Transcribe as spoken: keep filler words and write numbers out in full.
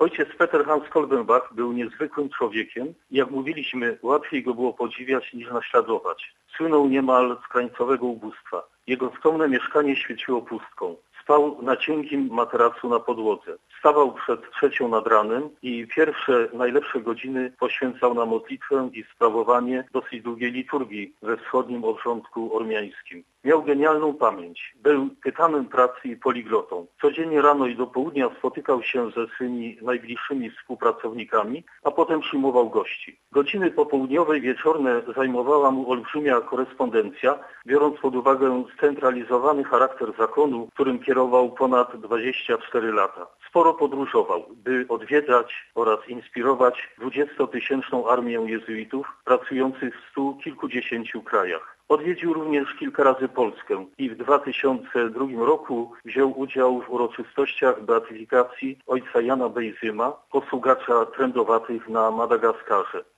Ojciec Peter Hans Kolbenbach był niezwykłym człowiekiem i jak mówiliśmy, łatwiej go było podziwiać niż naśladować. Słynął niemal z krańcowego ubóstwa. Jego skromne mieszkanie świeciło pustką. Spał na cienkim materacu na podłodze. Wstawał przed trzecią nad ranem i pierwsze, najlepsze godziny poświęcał na modlitwę i sprawowanie dosyć długiej liturgii we wschodnim obrządku ormiańskim. Miał genialną pamięć. Był tytanem pracy i poliglotą. Codziennie rano i do południa spotykał się ze swymi najbliższymi współpracownikami, a potem przyjmował gości. Godziny popołudniowe i wieczorne zajmowała mu olbrzymia korespondencja, biorąc pod uwagę scentralizowany charakter zakonu, którym kierował ponad dwadzieścia cztery lata. Sporo podróżował, by odwiedzać oraz inspirować dwudziestotysięczną armię jezuitów pracujących w stu kilkudziesięciu krajach. Odwiedził również kilka razy Polskę i w dwa tysiące drugim roku wziął udział w uroczystościach beatyfikacji ojca Jana Bejzyma, posługacza trędowatych na Madagaskarze.